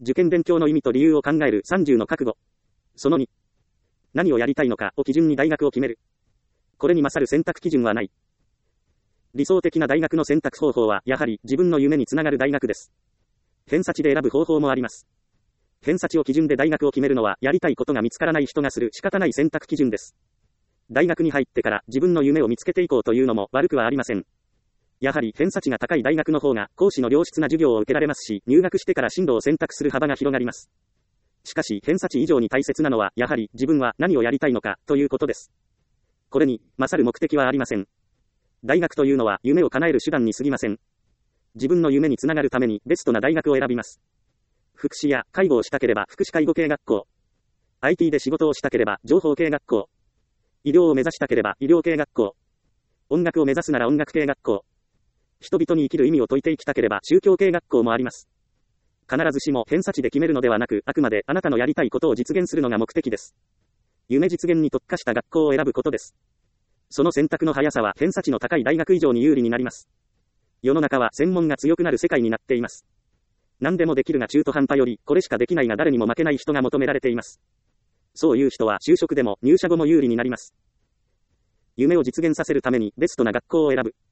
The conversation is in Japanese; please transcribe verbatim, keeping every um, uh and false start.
受験勉強の意味と理由を考えるさんじゅうの覚悟。そのに。何をやりたいのかを基準に大学を決める。これに勝る選択基準はない。理想的な大学の選択方法はやはり自分の夢につながる大学です。偏差値で選ぶ方法もあります。偏差値を基準で大学を決めるのはやりたいことが見つからない人がする仕方ない選択基準です。大学に入ってから自分の夢を見つけていこうというのも悪くはありません。やはり偏差値が高い大学の方が講師の良質な授業を受けられますし、入学してから進路を選択する幅が広がります。しかし偏差値以上に大切なのはやはり自分は何をやりたいのかということです。これに勝る目的はありません。大学というのは夢を叶える手段に過ぎません。自分の夢につながるためにベストな大学を選びます。福祉や介護をしたければ福祉介護系学校。アイティー で仕事をしたければ情報系学校。医療を目指したければ医療系学校。音楽を目指すなら音楽系学校。人々に生きる意味を説いていきたければ宗教系学校もあります。必ずしも偏差値で決めるのではなく、あくまであなたのやりたいことを実現するのが目的です。夢実現に特化した学校を選ぶことです。その選択の速さは偏差値の高い大学以上に有利になります。世の中は専門が強くなる世界になっています。何でもできるが中途半端より、これしかできないが誰にも負けない人が求められています。そういう人は就職でも入社後も有利になります。夢を実現させるためにベストな学校を選ぶ。